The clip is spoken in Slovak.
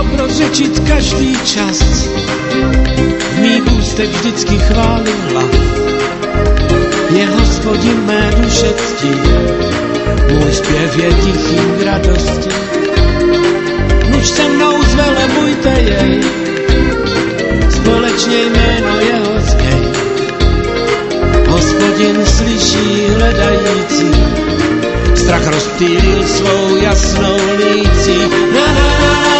dobrořečit každý čas. V mých ústech vždycky chválila, je Hospodin mé duše ctí, můj zpěv je tichým k radosti. Nuž se mnou zvelebujte jej, společně jméno jeho zněj. Hospodin slyší hledající, strach rozptýlil svou jasnou lící. Na, na, na,